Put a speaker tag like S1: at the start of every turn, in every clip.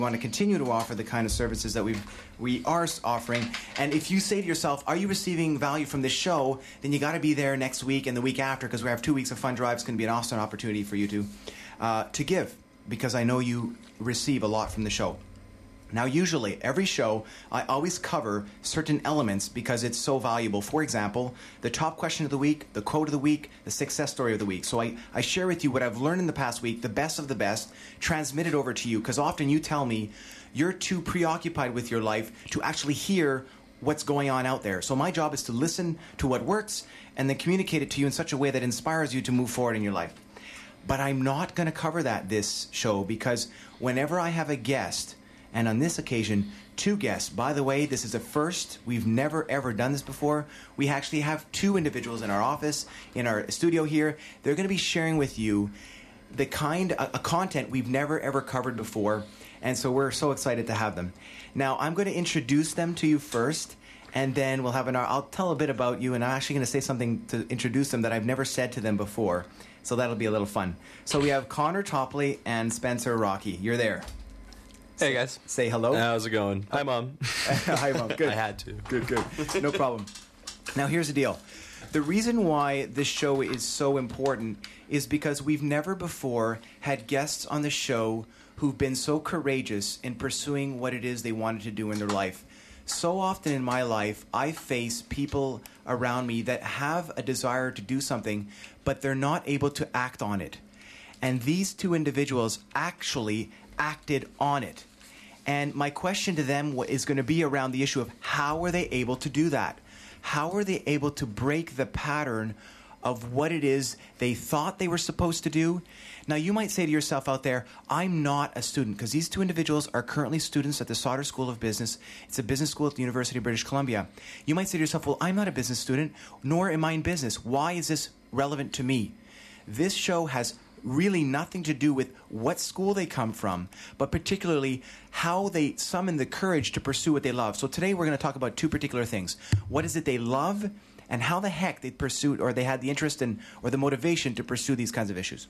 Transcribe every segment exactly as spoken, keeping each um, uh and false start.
S1: We want to continue to offer the kind of services that we we are offering. And if you say to yourself, are you receiving value from this show, then you got to be there next week and the week after, because we have two weeks of fun drive. It's going to be an awesome opportunity for you to uh, to give, because I know you receive a lot from the show. Now, usually, every show, I always cover certain elements because it's so valuable. For example, the top question of the week, the quote of the week, the success story of the week. So I, I share with you what I've learned in the past week, the best of the best, transmit it over to you, because often you tell me you're too preoccupied with your life to actually hear what's going on out there. So my job is to listen to what works and then communicate it to you in such a way that inspires you to move forward in your life. But I'm not going to cover that this show, because whenever I have a guest, and on this occasion, two guests. By the way, this is a first. We've never, ever done this before. We actually have two individuals in our office, in our studio here. They're going to be sharing with you the kind of uh, content we've never, ever covered before. And so we're so excited to have them. Now, I'm going to introduce them to you first, and then we'll have an... I'll tell a bit about you, and I'm actually going to say something to introduce them that I've never said to them before. So that'll be a little fun. So we have Connor Topley and Spencer Rocky. You're there.
S2: Hey, guys.
S1: Say hello.
S2: How's it going? Hi, Mom.
S1: Hi, Mom. Good.
S2: I had to.
S1: Good, good. No problem. Now, here's the deal. The reason why this show is so important is because we've never before had guests on the show who've been so courageous in pursuing what it is they wanted to do in their life. So often in my life, I face people around me that have a desire to do something, but they're not able to act on it. And these two individuals actually acted on it. And my question to them is going to be around the issue of how are they able to do that? How are they able to break the pattern of what it is they thought they were supposed to do? Now, you might say to yourself out there, I'm not a student, because these two individuals are currently students at the Sauder School of Business. It's a business school at the University of British Columbia. You might say to yourself, well, I'm not a business student, nor am I in business. Why is this relevant to me? This show has really nothing to do with what school they come from, but particularly how they summon the courage to pursue what they love. So today we're going to talk about two particular things. What is it they love, and how the heck they pursued, or they had the interest in, or the motivation to pursue these kinds of issues.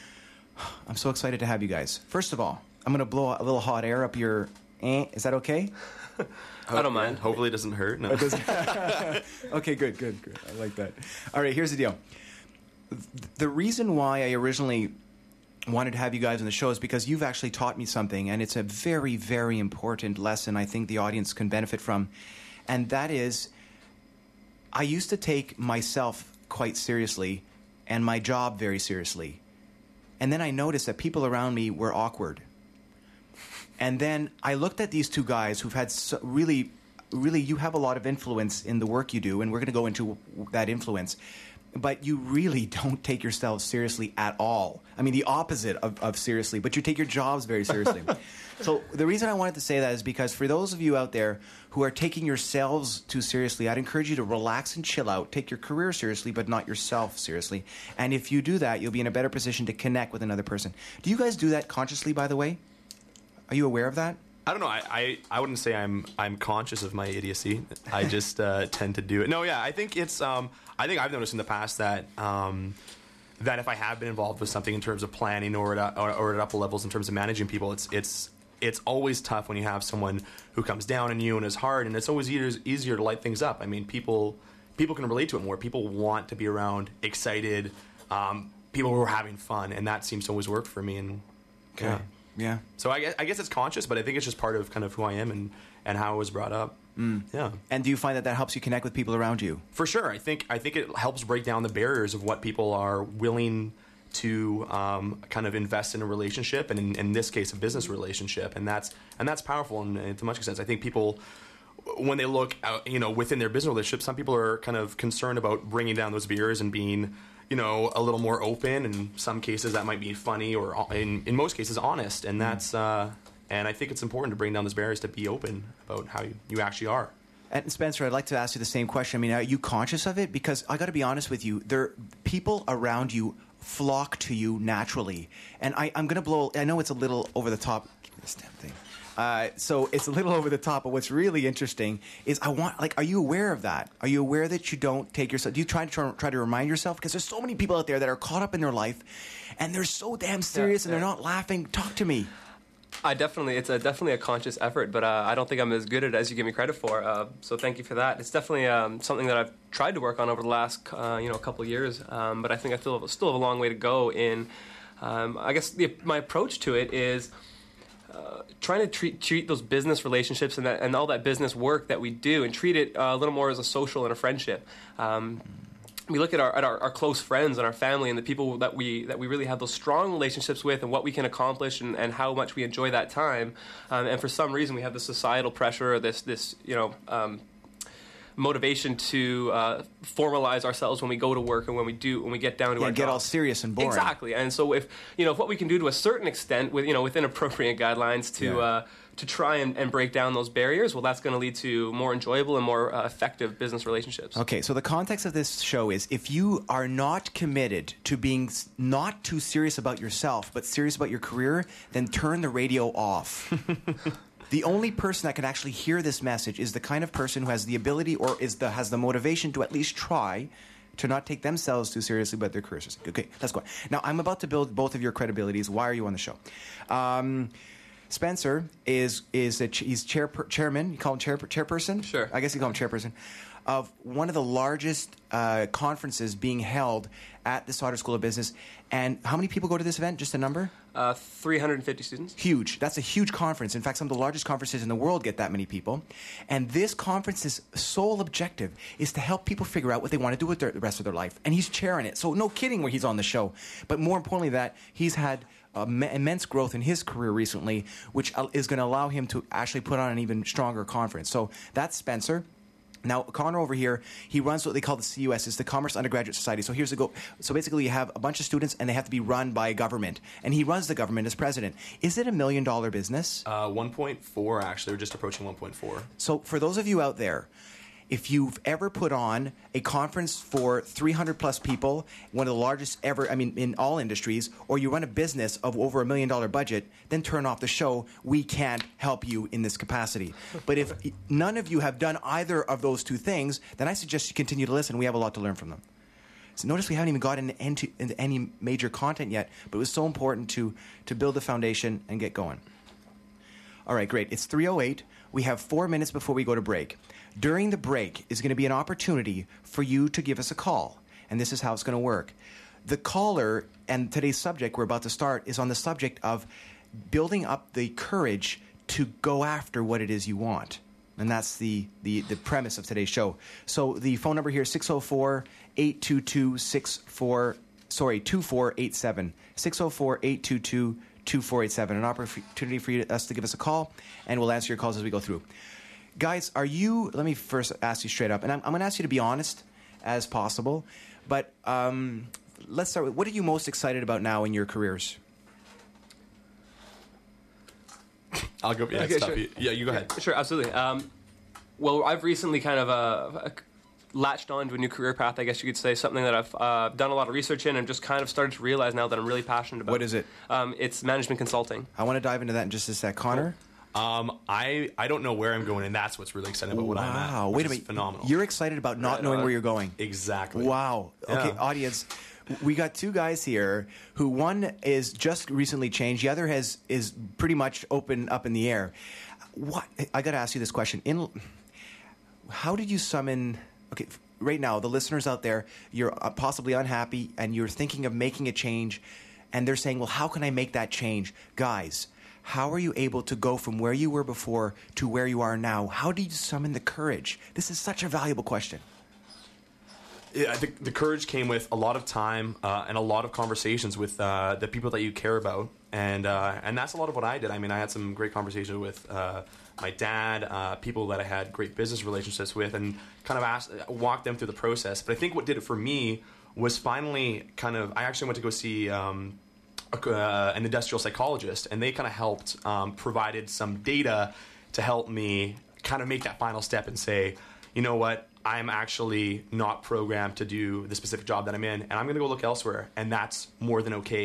S1: I'm so excited to have you guys. First of all, I'm going to blow a little hot air up your... Eh, is that okay?
S2: I don't mind. Hopefully it doesn't hurt. No.
S1: It doesn't. Okay, good, good, good. I like that. All right, here's the deal. The reason why I originally wanted to have you guys on the show is because you've actually taught me something, and it's a very, very important lesson I think the audience can benefit from. And that is, I used to take myself quite seriously and my job very seriously. And then I noticed that people around me were awkward. And then I looked at these two guys who've had so really, really, you have a lot of influence in the work you do, and we're going to go into that influence. But you really don't take yourselves seriously at all. I mean, the opposite of, of seriously, but you take your jobs very seriously. So the reason I wanted to say that is because for those of you out there who are taking yourselves too seriously, I'd encourage you to relax and chill out. Take your career seriously, but not yourself seriously. And if you do that, you'll be in a better position to connect with another person. Do you guys do that consciously, by the way? Are you aware of that?
S2: I don't know. I, I, I wouldn't say I'm I'm conscious of my idiocy. I just uh, tend to do it. No, yeah. I think it's. Um, I think I've noticed in the past that um, that if I have been involved with something in terms of planning or at, or, or at upper levels in terms of managing people, it's it's it's always tough when you have someone who comes down on you and is hard, and it's always easier easier to light things up. I mean, people people can relate to it more. People want to be around excited um, people who are having fun, and that seems to always work for me. And
S1: okay.
S2: Yeah.
S1: Yeah.
S2: So I guess, I guess it's conscious, but I think it's just part of kind of who I am and, and how I was brought up.
S1: Mm.
S2: Yeah.
S1: And do you find that that helps you connect with people around you?
S2: For sure. I think I think it helps break down the barriers of what people are willing to um, kind of invest in a relationship, and in, in this case, a business relationship, and that's and that's powerful. And, and to much extent, I think people, when they look out, you know, within their business relationship, some people are kind of concerned about bringing down those barriers and being, you know, a little more open. In some cases, that might be funny, or in, in most cases, honest. And that's, uh, and I think it's important to bring down those barriers to be open about how you, you actually are.
S1: And Spencer, I'd like to ask you the same question. I mean, are you conscious of it? Because I got to be honest with you, there people around you flock to you naturally. And I, I'm going to blow. I know it's a little over the top. Give me this damn thing. Uh, so it's a little over the top, but what's really interesting is I want, like, are you aware of that? Are you aware that you don't take yourself, do you try to try, try to remind yourself? Because there's so many people out there that are caught up in their life and they're so damn serious, yeah, and they're
S3: yeah.
S1: not laughing. Talk to me.
S3: I definitely, it's a, definitely a conscious effort, but uh, I don't think I'm as good at it as you give me credit for. Uh, so thank you for that. It's definitely um, something that I've tried to work on over the last, uh, you know, couple of years. Um, but I think I still have, still have a long way to go in. Um, I guess the, my approach to it is uh, trying to treat treat those business relationships and that, and all that business work that we do, and treat it uh, a little more as a social and a friendship. Um, We look at our at our, our close friends and our family and the people that we that we really have those strong relationships with, and what we can accomplish, and, and how much we enjoy that time. Um, and for some reason, we have this societal pressure, or this this you know um, motivation to uh, formalize ourselves when we go to work and when we do when we get down to
S1: yeah,
S3: our
S1: get
S3: jobs.
S1: all serious and boring.
S3: Exactly. And so if you know if what we can do to a certain extent, with you know within appropriate guidelines to.
S1: Yeah.
S3: Uh, to try and, and break down those barriers, well, that's going to lead to more enjoyable and more uh, effective business relationships.
S1: Okay, so the context of this show is if you are not committed to being s- not too serious about yourself, but serious about your career, then turn the radio off. The only person that can actually hear this message is the kind of person who has the ability or is the has the motivation to at least try to not take themselves too seriously about their careers. Okay, let's go. Now, I'm about to build both of your credibilities. Why are you on the show? Um... Spencer is is a ch- he's chair chairman. You call him chair chairperson.
S3: Sure.
S1: I guess you call him chairperson of one of the largest uh, conferences being held at the Sauder School of Business. And how many people go to this event? Just a number?
S3: Uh, three hundred fifty students.
S1: Huge. That's a huge conference. In fact, some of the largest conferences in the world get that many people. And this conference's sole objective is to help people figure out what they want to do with their, the rest of their life. And he's chairing it. So no kidding where he's on the show. But more importantly, that he's had uh, immense growth in his career recently, which is going to allow him to actually put on an even stronger conference. So that's Spencer. Now, Connor over here, he runs what they call the C U S, it's the Commerce Undergraduate Society. So here's the go. So basically, you have a bunch of students, and they have to be run by a government. And he runs the government as president. Is it a million-dollar business?
S2: Uh, one point four, actually. We're just approaching one point four.
S1: So for those of you out there, if you've ever put on a conference for three hundred plus people, one of the largest ever, I mean, in all industries, or you run a business of over a million dollar budget, then turn off the show. We can't help you in this capacity. But if none of you have done either of those two things, then I suggest you continue to listen. We have a lot to learn from them. So notice we haven't even gotten into, into any major content yet, but it was so important to, to build the foundation and get going. All right, great. It's three oh eight. We have four minutes before we go to break. During the break is going to be an opportunity for you to give us a call. And this is how it's going to work. The caller and today's subject we're about to start is on the subject of building up the courage to go after what it is you want. And that's the, the, the premise of today's show. So the phone number here is six oh four, eight two two, six four, sorry, two four eight seven. six oh four, eight two two, two four eight seven. An opportunity for you to, us to give us a call, and we'll answer your calls as we go through. Guys, are you, let me first ask you straight up, and I'm, I'm going to ask you to be honest as possible, but um, let's start with, what are you most excited about now in your careers?
S2: I'll go, yeah,
S3: Okay,
S2: sure.
S3: sure.
S2: yeah you go ahead.
S3: Sure, absolutely. Um, well, I've recently kind of uh, latched on to a new career path, I guess you could say, something that I've uh, done a lot of research in and just kind of started to realize now that I'm really passionate about.
S1: What is it?
S3: Um, it's management consulting.
S1: I want to dive into that in just a sec. Connor?
S2: Um, I, I don't know where I'm going, and that's what's really exciting about what I'm at.
S1: Wow,
S2: which
S1: wait a
S2: is
S1: minute.
S2: Phenomenal.
S1: You're excited about not
S3: Right
S1: knowing
S3: on.
S1: where you're going.
S2: Exactly.
S1: Wow. Okay,
S2: Yeah.
S1: audience, we got two guys here who one is just recently changed, the other has is pretty much open up in the air. What I got to ask you this question. In how did you summon okay, right now the listeners out there, you're possibly unhappy and you're thinking of making a change and they're saying, "Well, how can I make that change?" Guys, how are you able to go from where you were before to where you are now? How do you summon the courage? This is such a valuable question.
S2: Yeah, the, the courage came with a lot of time uh, and a lot of conversations with uh, the people that you care about, and uh, and that's a lot of what I did. I mean, I had some great conversations with uh, my dad, uh, people that I had great business relationships with, and kind of asked, walked them through the process. But I think what did it for me was finally kind of, I actually went to go see um, a, uh, an industrial psychologist, and they kind of helped, um, provided some data to help me kind of make that final step and say, you know what, I'm actually not programmed to do the specific job that I'm in, and I'm going to go look elsewhere, and that's more than okay,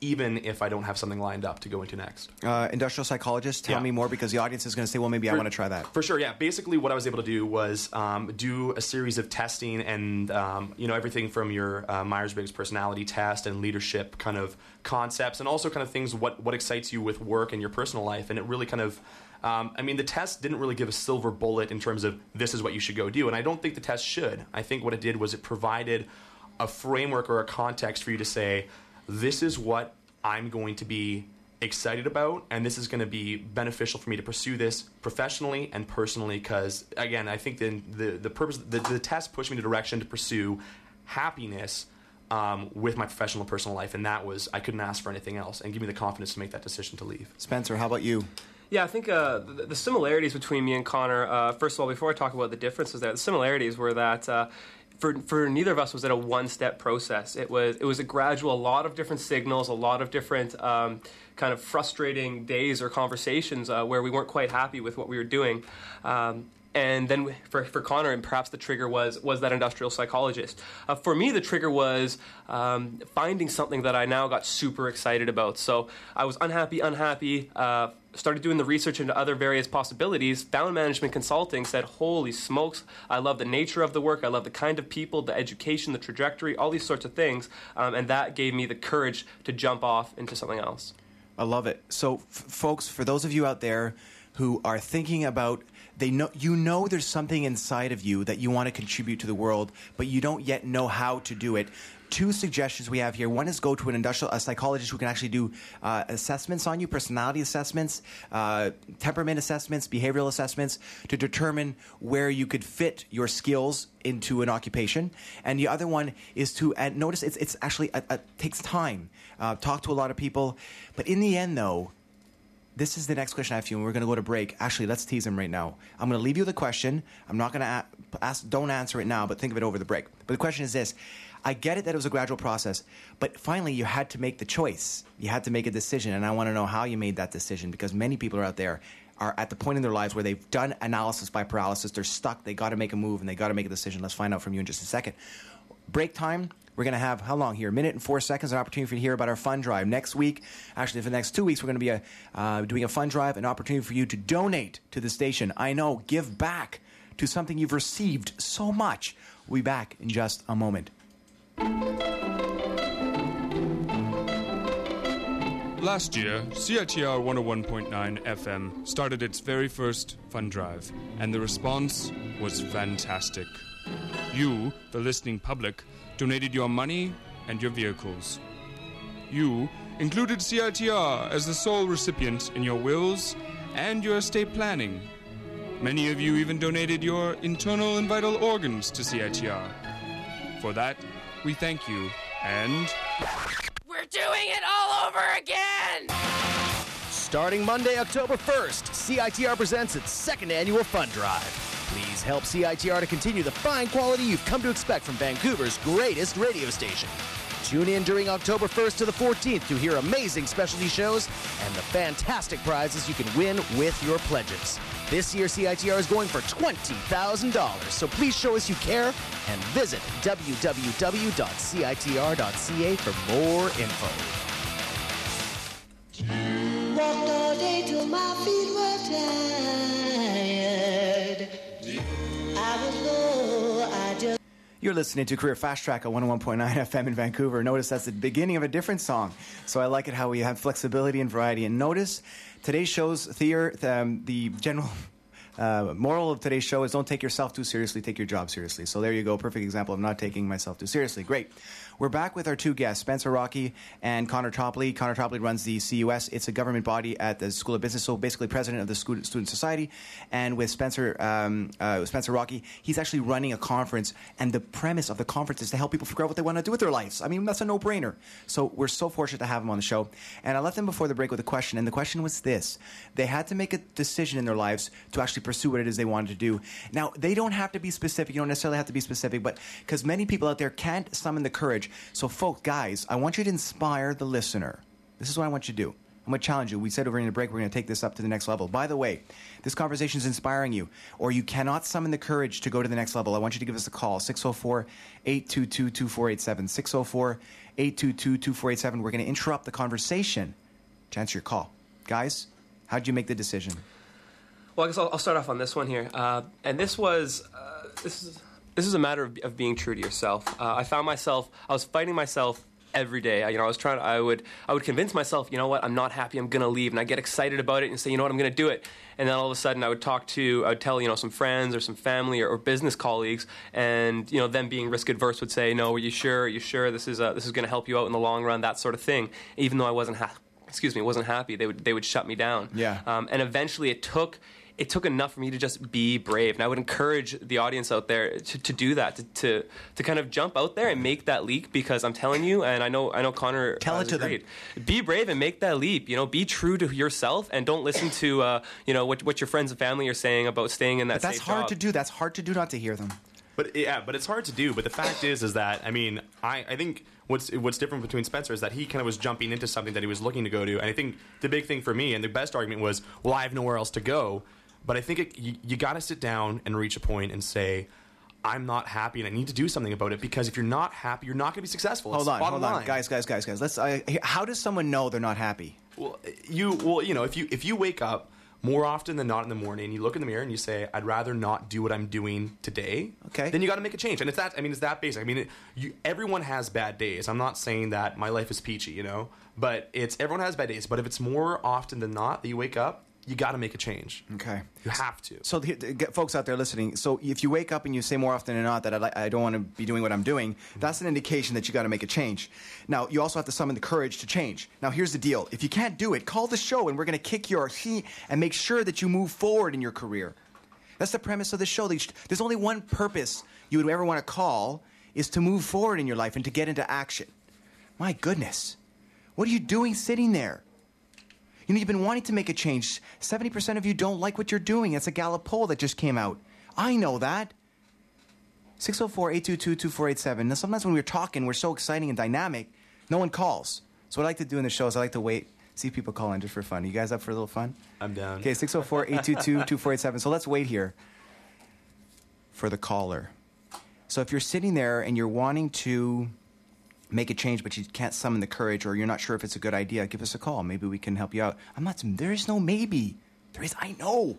S2: even if I don't have something lined up to go into next.
S1: Uh, industrial psychologist, tell
S2: Yeah.
S1: me more, because the audience is going to say, well, maybe I
S2: For-
S1: want to try that.
S2: For sure, yeah. Basically, what I was able to do was um, do a series of testing and, um, you know, everything from your uh, Myers-Briggs personality test and leadership kind of concepts, and also kind of things, what, what excites you with work and your personal life. And it really kind of, um, I mean, the test didn't really give a silver bullet in terms of this is what you should go do. And I don't think the test should. I think what it did was it provided a framework or a context for you to say, this is what I'm going to be excited about, and this is going to be beneficial for me to pursue this professionally and personally, because again, I think the the, the purpose the, the test pushed me in a direction to pursue happiness um, with my professional and personal life, and that was, I couldn't ask for anything else, and give me the confidence to make that decision to leave.
S1: Spencer, how about you?
S3: Yeah, I think uh, the, the similarities between me and Connor, uh, first of all, before I talk about the differences there, the similarities were that uh, for, for neither of us was it a one-step process. It was it was a gradual, a lot of different signals, a lot of different um, kind of frustrating days or conversations uh, where we weren't quite happy with what we were doing. Um, And then for, for Connor, and perhaps the trigger was was that industrial psychologist. Uh, for me, the trigger was um, finding something that I now got super excited about. So I was unhappy, unhappy, uh, started doing the research into other various possibilities, found management consulting, said, holy smokes, I love the nature of the work, I love the kind of people, the education, the trajectory, all these sorts of things. Um, and that gave me the courage to jump off into something else.
S1: I love it. So, f- folks, for those of you out there who are thinking about, they know you know there's something inside of you that you want to contribute to the world, but you don't yet know how to do it. Two suggestions we have here. One is go to an industrial a psychologist who can actually do uh, assessments on you, personality assessments, uh, temperament assessments, behavioral assessments, to determine where you could fit your skills into an occupation. And the other one is to uh, notice it's it's actually uh, uh, takes time. Uh, talk to a lot of people, but in the end, though, this is the next question I have for you, and we're going to go to break. Actually, let's tease him right now. I'm going to leave you the question. I'm not going to a- ask, don't answer it now, but think of it over the break. But the question is this. I get it that it was a gradual process, but finally you had to make the choice. You had to make a decision, and I want to know how you made that decision, because many people are out there are at the point in their lives where they've done analysis by paralysis. They're stuck. They got to make a move, and they got to make a decision. Let's find out from you in just a second. Break time. We're going to have, how long here? A minute and four seconds, an opportunity for you to hear about our fund drive. Next week, actually for the next two weeks, we're going to be a, uh, doing a fund drive, an opportunity for you to donate to the station. I know, give back to something you've received so much. We'll be back in just a moment.
S4: Last year, C I T R one oh one point nine F M started its very first fund drive, and the response was fantastic. You, the listening public, donated your money and your vehicles. You included C I T R as the sole recipient in your wills and your estate planning. Many of you even donated your internal and vital organs to C I T R. For that, we thank you, and...
S5: We're doing it all over again!
S6: Starting Monday, October first, C I T R presents its second annual fund drive. Please help C I T R to continue the fine quality you've come to expect from Vancouver's greatest radio station. Tune in during October first to the fourteenth to hear amazing specialty shows and the fantastic prizes you can win with your pledges. This year, C I T R is going for twenty thousand dollars, so please show us you care and visit w w w dot c i t r dot c a for more info.
S7: Walked all day till my feet were tired. I was low, I just...
S1: You're listening to Career Fast Track at one oh one point nine F M in Vancouver. Notice that's the beginning of a different song. So I like it how we have flexibility and variety. And notice today's show's theor, um, the general uh, moral of today's show is don't take yourself too seriously, take your job seriously. So there you go. Perfect example of not taking myself too seriously. Great. We're back with our two guests, Spencer Rocky and Connor Topley. Connor Topley runs the C U S. It's a government body at the School of Business, so basically president of the Student Society. And with Spencer um, uh, Spencer Rocky, he's actually running a conference, and the premise of the conference is to help people figure out what they want to do with their lives. I mean, that's a no-brainer. So we're so fortunate to have him on the show. And I left them before the break with a question, and the question was this. They had to make a decision in their lives to actually pursue what it is they wanted to do. Now, they don't have to be specific. You don't necessarily have to be specific, but because many people out there can't summon the courage. So, folks, guys, I want you to inspire the listener. This is what I want you to do. I'm going to challenge you. We said over in the break we're going to take this up to the next level. By the way, this conversation is inspiring you, or you cannot summon the courage to go to the next level. I want you to give us a call, six oh four, eight two two, two four eight seven, six oh four, eight two two, two four eight seven. We're going to interrupt the conversation to answer your call. Guys, how did you make the decision?
S3: Well, I guess I'll, I'll start off on this one here. Uh, and this was, uh, this is this is a matter of, of being true to yourself. Uh, I found myself, I was fighting myself every day. I, you know, I was trying to, I would, I would convince myself, you know what, I'm not happy, I'm going to leave. And I get excited about it and say, you know what, I'm going to do it. And then all of a sudden I would talk to, I would tell, you know, some friends or some family or, or business colleagues, and, you know, them being risk adverse would say, no, are you sure, are you sure this is, uh, this is going to help you out in the long run, that sort of thing. Even though I wasn't happy. Excuse me, wasn't happy. They would they would shut me down.
S1: Yeah.
S3: Um, and eventually, it took it took enough for me to just be brave. And I would encourage the audience out there to, to do that, to, to to kind of jump out there and make that leap. Because I'm telling you, and I know I know Connor
S1: Tell
S3: uh,
S1: it to
S3: agreed. them. Be brave and make that leap. You know, be true to yourself and don't listen to uh, you know what what your friends and family are saying about staying in that.
S1: But that's
S3: safe
S1: hard
S3: job.
S1: to do. That's hard to do not to hear them.
S2: But yeah, but it's hard to do. But the fact is, is that I mean, I, I think what's what's different between Spencer is that he kind of was jumping into something that he was looking to go to, and I think the big thing for me and the best argument was, well, I have nowhere else to go. But I think it, you, you got to sit down and reach a point and say, I'm not happy, and I need to do something about it. Because if you're not happy, you're not going to be successful.
S1: Hold
S2: It's
S1: on,
S2: bottom
S1: hold on,
S2: line.
S1: guys, guys, guys, guys. Let's. Uh, how does someone know they're not happy?
S2: Well, you well, you know, if you if you wake up more often than not in the morning, you look in the mirror and you say, I'd rather not do what I'm doing today.
S1: Okay.
S2: Then you got to make a change. And it's that, I mean, it's that basic. I mean, it, you, everyone has bad days. I'm not saying that my life is peachy, you know, but it's, everyone has bad days. But if it's more often than not that you wake up, you got to make a change.
S1: Okay.
S2: You have to.
S1: So, the, the, get folks out there listening, so if you wake up and you say more often than not that I, li- I don't want to be doing what I'm doing, that's an indication that you got to make a change. Now, you also have to summon the courage to change. Now, here's the deal. If you can't do it, call the show and we're going to kick your seat and make sure that you move forward in your career. That's the premise of the show. There's only one purpose you would ever want to call is to move forward in your life and to get into action. My goodness. What are you doing sitting there? You know, you've been wanting to make a change. seventy percent of you don't like what you're doing. It's a Gallup poll that just came out. I know that. six oh four, eight two two, two four eight seven. Now, sometimes when we're talking, we're so exciting and dynamic, no one calls. So what I like to do in the show is I like to wait, see if people call in just for fun. Are you guys up for a little fun?
S2: I'm down.
S1: Okay, six oh four, eight two two, two four eight seven. So let's wait here for the caller. So if you're sitting there and you're wanting to make a change, but you can't summon the courage, or you're not sure if it's a good idea, give us a call. Maybe we can help you out. I'm not. There is no maybe. There is. I know.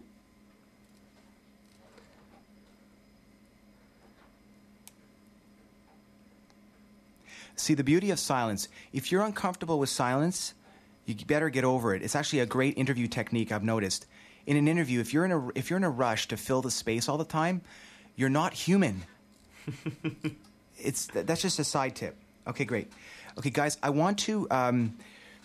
S1: See, the beauty of silence. If you're uncomfortable with silence, you better get over it. It's actually a great interview technique I've noticed. In an interview, if you're in a if you're in a rush to fill the space all the time, you're not human. It's that's just a side tip. Okay, great. Okay, guys, I want to, um,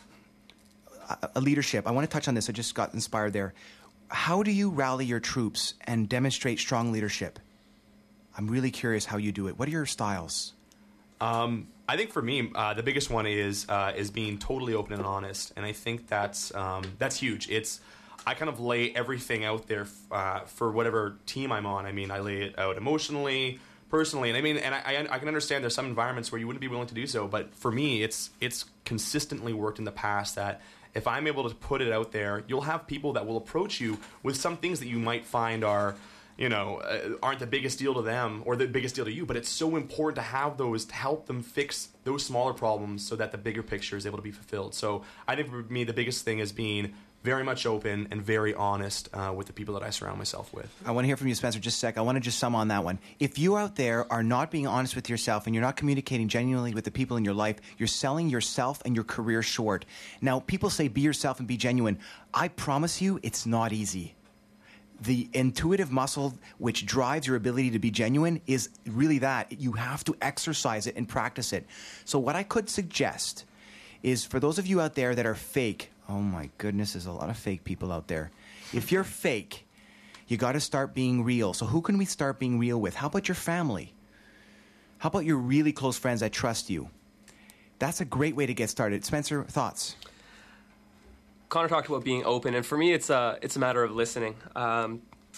S1: a, a leadership. I want to touch on this. I just got inspired there. How do you rally your troops and demonstrate strong leadership? I'm really curious how you do it. What are your styles?
S2: Um, I think for me, uh, the biggest one is uh, is being totally open and honest, and I think that's um, that's huge. It's I kind of lay everything out there f- uh, for whatever team I'm on. I mean, I lay it out emotionally, personally, and I mean, and I, I can understand there's some environments where you wouldn't be willing to do so, but for me, it's it's consistently worked in the past that if I'm able to put it out there, you'll have people that will approach you with some things that you might find are, you know, uh, aren't the biggest deal to them or the biggest deal to you, but it's so important to have those to help them fix those smaller problems so that the bigger picture is able to be fulfilled. So I think for me, the biggest thing is being very much open and very honest uh, with the people that I surround myself with.
S1: I want to hear from you, Spencer, just a sec. I want to just sum on that one. If you out there are not being honest with yourself and you're not communicating genuinely with the people in your life, you're selling yourself and your career short. Now, people say be yourself and be genuine. I promise you it's not easy. The intuitive muscle which drives your ability to be genuine is really that. You have to exercise it and practice it. So what I could suggest is for those of you out there that are fake, oh my goodness, there's a lot of fake people out there. If you're fake, you got to start being real. So who can we start being real with? How about your family? How about your really close friends that trust you? That's a great way to get started. Spencer, thoughts?
S3: Connor talked about being open, and for me, it's a it's a matter of listening. Um,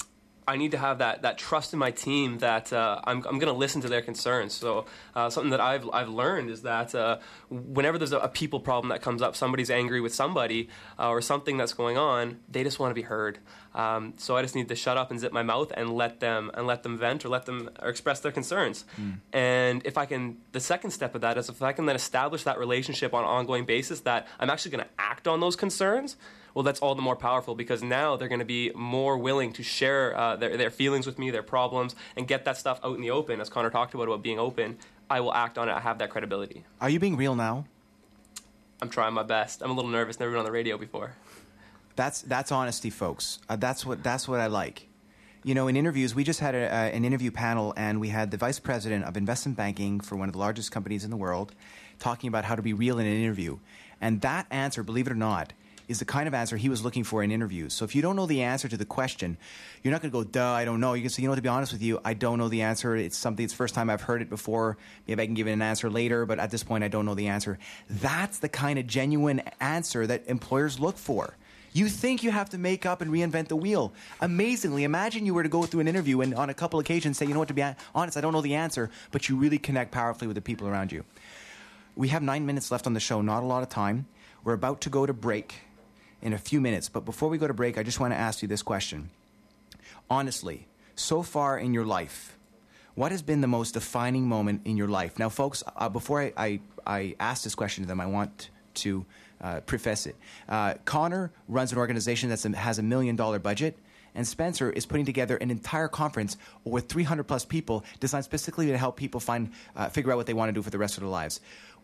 S3: I need to have that, that trust in my team that uh, I'm, I'm going to listen to their concerns. So uh, something that I've I've learned is that uh, whenever there's a, a people problem that comes up, somebody's angry with somebody uh, or something that's going on, they just want to be heard. Um, so I just need to shut up and zip my mouth and let them and let them vent or let them or express their concerns. Mm. And if I can, the second step of that is if I can then establish that relationship on an ongoing basis that I'm actually going to act on those concerns. Well, that's all the more powerful because now they're going to be more willing to share uh, their, their feelings with me, their problems, and get that stuff out in the open. As Connor talked about, about being open, I will act on it. I have that credibility.
S1: Are you being real now?
S3: I'm trying my best. I'm a little nervous. Never been on the radio before.
S1: That's that's honesty, folks. Uh, that's what that's what I like. You know, in interviews, we just had a, uh, an interview panel, and we had the vice president of investment banking for one of the largest companies in the world talking about how to be real in an interview. And that answer, believe it or not, is the kind of answer he was looking for in interviews. So if you don't know the answer to the question, you're not going to go, duh, I don't know. You can say, you know, to be honest with you, I don't know the answer. It's something, it's the first time I've heard it before. Maybe I can give it an answer later, but at this point, I don't know the answer. That's the kind of genuine answer that employers look for. You think you have to make up and reinvent the wheel. Amazingly, imagine you were to go through an interview and on a couple occasions say, you know what, to be honest, I don't know the answer, but you really connect powerfully with the people around you. We have nine minutes left on the show, not a lot of time. We're about to go to break in a few minutes. But before we go to break, I just want to ask you this question. Honestly, so far in your life, what has been the most defining moment in your life? Now, folks, uh, before I, I, I ask this question to them, I want to uh, preface it. Uh, Connor runs an organization that has a million dollar budget, and Spencer is putting together an entire conference with three hundred plus people designed specifically to help people find, uh, figure out what they want to do for the rest of their lives.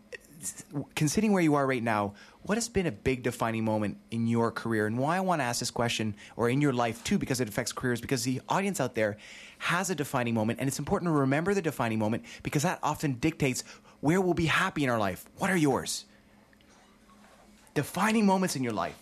S1: Considering where you are right now, what has been a big defining moment in your career? And why I want to ask this question, or in your life too, because it affects careers, because the audience out there has a defining moment, and it's important to remember the defining moment because that often dictates where we'll be happy in our life. What are yours? Defining moments in your life.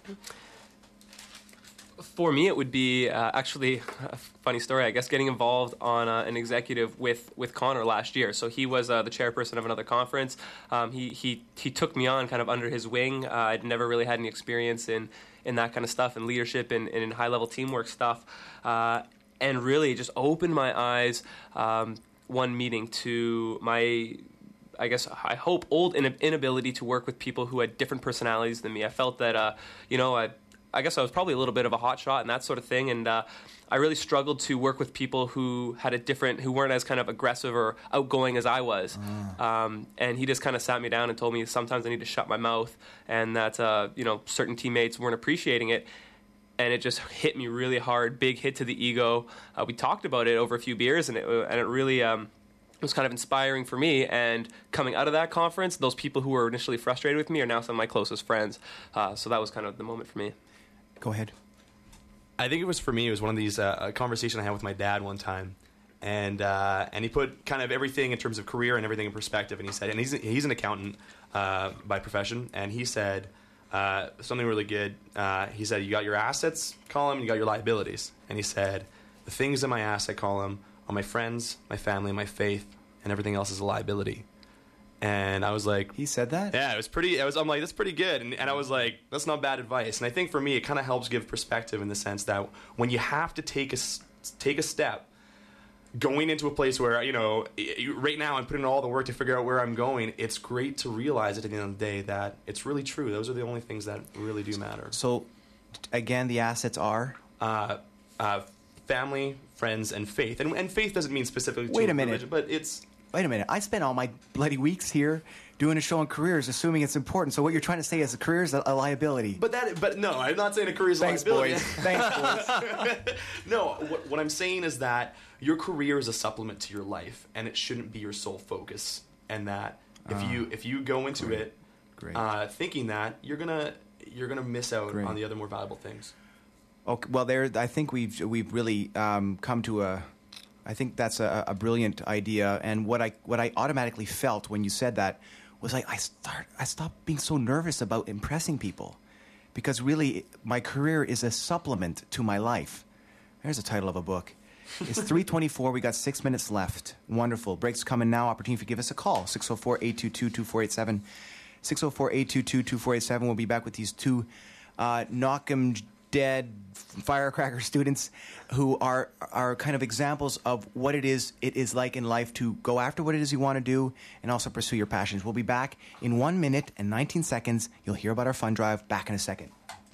S3: For me, it would be uh, actually a funny story, I guess, getting involved on uh, an executive with, with Connor last year. So he was uh, the chairperson of another conference. Um, he, he he took me on kind of under his wing. Uh, I'd never really had any experience in, in that kind of stuff, and leadership and, and in high-level teamwork stuff, uh, and really just opened my eyes um, one meeting to my, I guess, I hope, old inability to work with people who had different personalities than me. I felt that, uh, you know, I... I guess I was probably a little bit of a hotshot and that sort of thing, and uh, I really struggled to work with people who had a different, who weren't as kind of aggressive or outgoing as I was. Mm. Um, and he just kind of sat me down and told me sometimes I need to shut my mouth, and that uh, you know, certain teammates weren't appreciating it. And it just hit me really hard, big hit to the ego. Uh, we talked about it over a few beers, and it and it really. Um, It was kind of inspiring for me, and coming out of that conference, those people who were initially frustrated with me are now some of my closest friends. Uh, so that was kind of the moment for me.
S1: Go ahead.
S2: I think it was for me. It was one of these uh, a conversation I had with my dad one time, and uh, and he put kind of everything in terms of career and everything in perspective. And he said, and he's he's an accountant uh, by profession, and he said uh, something really good. Uh, he said, you got your assets column, you got your liabilities, and he said, the things in my asset column are my friends, my family, my faith, and everything else is a liability. And I was like...
S1: He said that?
S2: Yeah, it was pretty... I was, I'm like, that's pretty good. And, and I was like, that's not bad advice. And I think for me, it kind of helps give perspective in the sense that when you have to take a, take a step, going into a place where, you know, right now I'm putting in all the work to figure out where I'm going, it's great to realize at the end of the day that it's really true. Those are the only things that really do matter.
S1: So, again, the assets are?
S2: Uh, uh, family, friends, and faith. And, and faith doesn't mean specifically
S1: Wait
S2: to
S1: a minute.
S2: religion, but it's...
S1: Wait a minute. I spent all my bloody weeks here doing a show on careers, assuming it's important. So what you're trying to say is a career is a, a liability.
S2: But that, but no, I'm not saying a career is a
S1: Thanks,
S2: liability.
S1: boys. Thanks, boys.
S2: No, what, what I'm saying is that your career is a supplement to your life, and it shouldn't be your sole focus. And that if uh, you if you go into
S1: great.
S2: it
S1: Great.
S2: Uh, thinking that, you're gonna you're gonna miss out
S1: Great.
S2: on the other more valuable things.
S1: Okay. Well, there. I think we've we've really um, come to a. I think that's a, a brilliant idea, and what I what I automatically felt when you said that was like I start I stopped being so nervous about impressing people, because really my career is a supplement to my life. There's the title of a book. It's three twenty-four. We got six minutes left. Wonderful. Breaks coming now. Opportunity to give us a call. six oh four, eight two two, two four eight seven. six oh four, eight two two, two four eight seven. We'll be back with these two uh, knock 'em dead firecracker students who are are kind of examples of what it is it is like in life to go after what it is you want to do and also pursue your passions. We'll be back in one minute and nineteen seconds. You'll hear about our fun drive back in a second.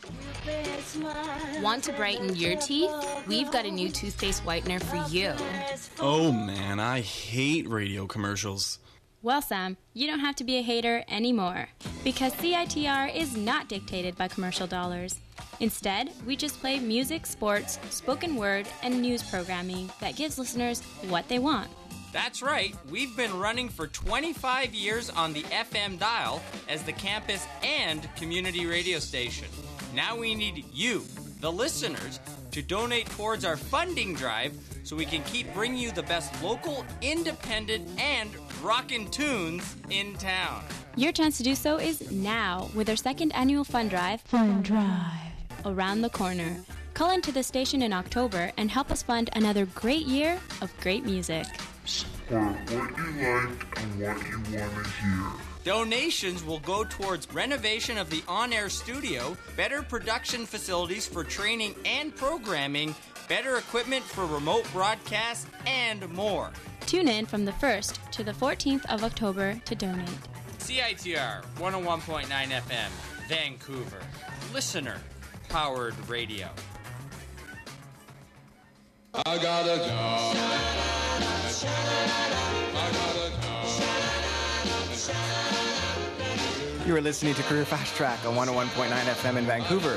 S8: Want to brighten your teeth? We've got a new toothpaste whitener for you.
S9: Oh man, I hate radio commercials.
S10: Well, Sam, you don't have to be a hater anymore, because C I T R is not dictated by commercial dollars. Instead, we just play music, sports, spoken word, and news programming that gives listeners what they want.
S11: That's right. We've been running for twenty-five years on the F M dial as the campus and community radio station. Now we need you, the listeners, to donate towards our funding drive so we can keep bringing you the best local, independent, and rockin' tunes in town.
S10: Your chance to do so is now with our second annual fund drive, Fund Drive, around the corner. Call into the station in October and help us fund another great year of great music.
S12: Support what you like and what you want to hear.
S11: Donations will go towards renovation of the on-air studio, better production facilities for training and programming, better equipment for remote broadcasts, and more.
S10: Tune in from the first to the fourteenth of October to donate.
S11: C I T R one oh one point nine F M, Vancouver. Listener-powered radio.
S12: I gotta go. I gotta
S1: You are listening to Career Fast Track on one oh one point nine F M in Vancouver,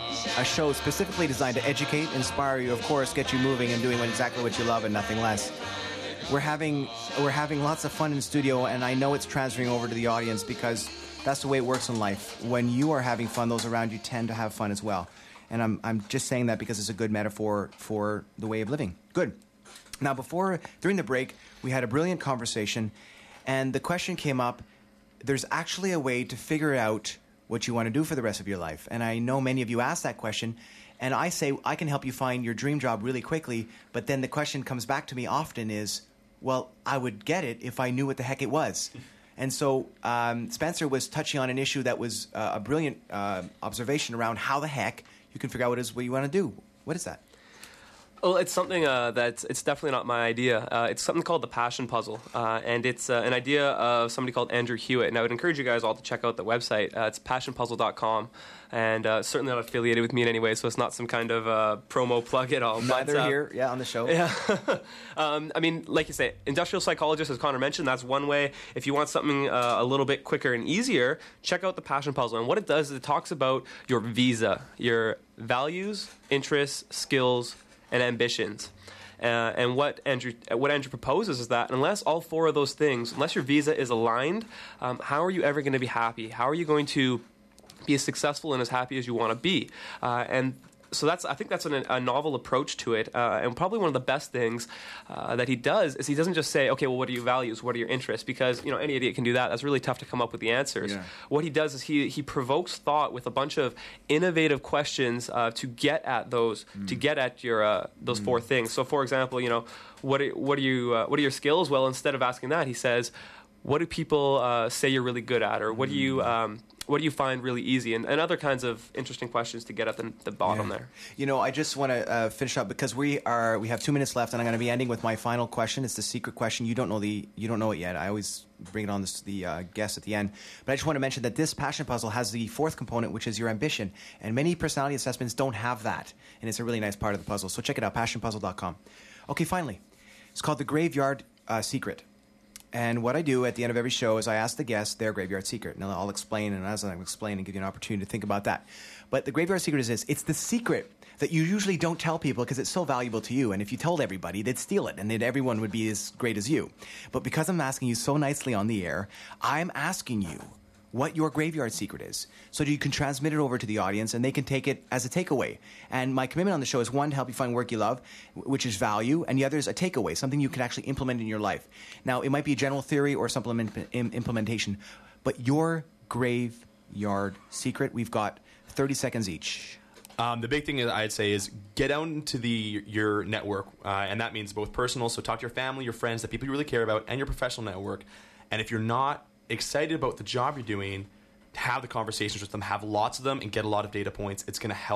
S1: a show specifically designed to educate, inspire you, of course, get you moving and doing exactly what you love and nothing less. We're having we're having lots of fun in studio, and I know it's transferring over to the audience because that's the way it works in life. When you are having fun, those around you tend to have fun as well. And I'm I'm just saying that because it's a good metaphor for the way of living. Good. Now, before during the break, we had a brilliant conversation, and the question came up. There's actually a way to figure out what you want to do for the rest of your life. And I know many of you ask that question, and I say I can help you find your dream job really quickly, but then the question comes back to me often is, well, I would get it if I knew what the heck it was. And so um, Spencer was touching on an issue that was uh, a brilliant uh, observation around how the heck you can figure out what it is what you want to do. What is that?
S3: Well, it's something uh, that's it's definitely not my idea. Uh, it's something called the Passion Puzzle, uh, and it's uh, an idea of somebody called Andrew Hewitt. And I would encourage you guys all to check out the website. Uh, it's passion puzzle dot com, and uh, certainly not affiliated with me in any way, so it's not some kind of uh, promo plug at all.
S1: Neither
S3: but, uh,
S1: here, yeah, on the show.
S3: Yeah, um, I mean, like you say, industrial psychologist, as Connor mentioned, that's one way. If you want something uh, a little bit quicker and easier, check out the Passion Puzzle. And what it does is it talks about your visa, your values, interests, skills, and ambitions. Uh, and what Andrew what Andrew proposes is that unless all four of those things, unless your visa is aligned, um, how are you ever going to be happy? How are you going to be as successful and as happy as you want to be? Uh, and so that's I think that's an, a novel approach to it, uh, and probably one of the best things uh, that he does is he doesn't just say, okay, well, what are your values, what are your interests? Because you know any idiot can do that. That's really tough to come up with the answers.
S1: Yeah.
S3: What he does is he he provokes thought with a bunch of innovative questions uh, to get at those mm. to get at your uh, those mm. four things. So, for example, you know, what are, what are you uh, what are your skills? Well, instead of asking that, he says, what do people uh, say you're really good at, or what do you um, what do you find really easy, and, and other kinds of interesting questions to get at the, the bottom yeah. there.
S1: You know, I just want to uh, finish up because we are we have two minutes left, and I'm going to be ending with my final question. It's the secret question. You don't know the you don't know it yet. I always bring it on this, the uh, guest at the end, but I just want to mention that this passion puzzle has the fourth component, which is your ambition, and many personality assessments don't have that, and it's a really nice part of the puzzle. So check it out, passion puzzle dot com. Okay, finally, it's called the Graveyard uh, Secret. And what I do at the end of every show is I ask the guests their graveyard secret. Now, I'll explain, and as I explain, and give you an opportunity to think about that. But the graveyard secret is this. It's the secret that you usually don't tell people because it's so valuable to you. And if you told everybody, they'd steal it, and then everyone would be as great as you. But because I'm asking you so nicely on the air, I'm asking you what your graveyard secret is, so that you can transmit it over to the audience and they can take it as a takeaway. And my commitment on the show is one, to help you find work you love, which is value, and the other is a takeaway, something you can actually implement in your life. Now, it might be a general theory or some implementation, but your graveyard secret, we've got thirty seconds each.
S2: Um, the big thing I'd say is get out into the your network, uh, and that means both personal, so talk to your family, your friends, the people you really care about, and your professional network. And if you're not excited about the job you're doing, have the conversations with them, have lots of them, and get a lot of data points. It's going to help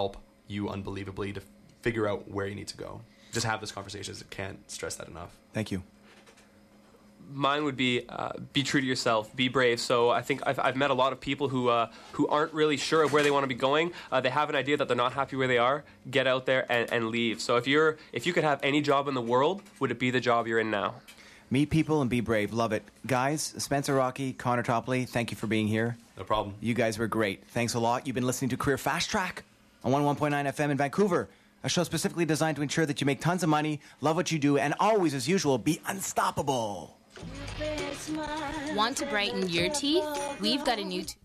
S2: you unbelievably to figure out where you need to go. Just have those conversations. I can't stress that enough.
S1: Thank you.
S3: Mine would be uh, be true to yourself, be brave. So I think I've, I've met a lot of people who uh, who aren't really sure of where they want to be going. Uh, they have an idea that they're not happy where they are. Get out there and, and leave. So if you're if you could have any job in the world, would it be the job you're in now?
S1: Meet people and be brave. Love it. Guys, Spencer Rocky, Connor Topley, thank you for being here.
S2: No problem.
S1: You guys were great. Thanks a lot. You've been listening to Career Fast Track on one oh one point nine F M in Vancouver. A show specifically designed to ensure that you make tons of money, love what you do, and always, as usual, be unstoppable.
S8: Want to brighten your teeth? We've got a new... T-